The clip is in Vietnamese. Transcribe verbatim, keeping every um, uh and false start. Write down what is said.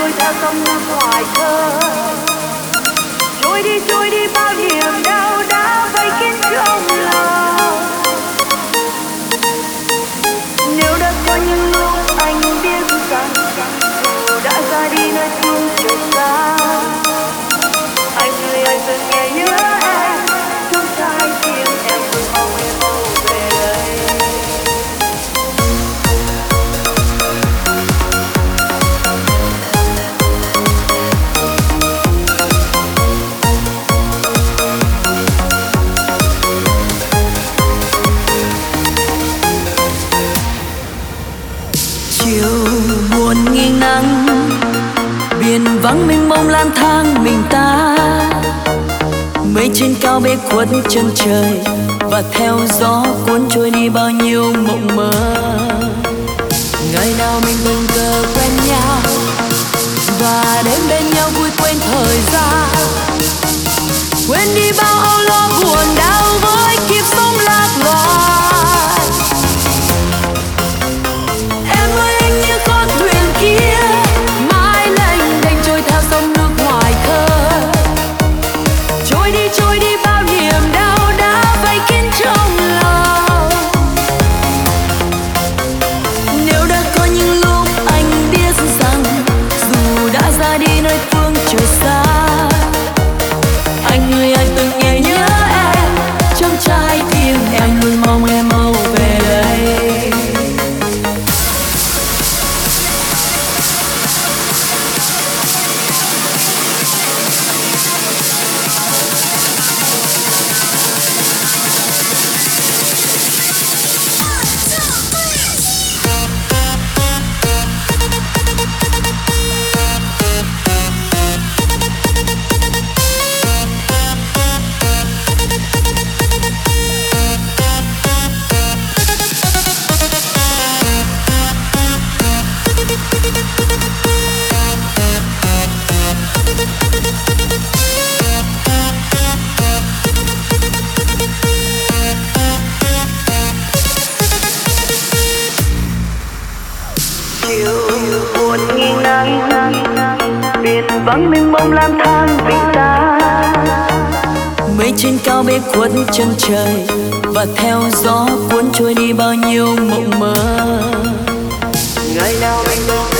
trôi theo sông nước hoài thơ. Trôi đi trôi đi bao niềm đau đã vây kín trong lòng. Nếu đã có những lúc anh biết rằng dù đã ra đi nơi phương trời xa, anh ơi anh từng nghe nhớ em trong trái tim em vẫn mong em mau về đây. Chiều buồn nghiêng nắng, biển vắng mênh mông lang thang mình ta. Mây trên cao bê khuất chân trời và theo gió cuốn trôi đi bao nhiêu mộng mơ. Ngày nào mình tình cờ quen nhau và đến bên nhau vui quên thời gian, quên đi bao âu lo buồn đau với kiếp sống lạc loài. Em ơi anh như con thuyền kia mãi lênh đênh trôi theo sông nước hoài thơ. Trôi đi trôi đi bao niềm đau đã vây kín trong lòng. Nếu đã có những lúc anh biết rằng dù đã ra đi nơi phương trời xa, anh ơi anh từng nghe nhớ em trong trái tim em luôn mong em mau về đây. Chiều buồn nghiêng nắng, biển vắng mênh mông lang thang mình ta. Mây trên cao bê khuất chân trời và theo gió cuốn trôi đi bao nhiêu mộng mơ. Ngày nào mình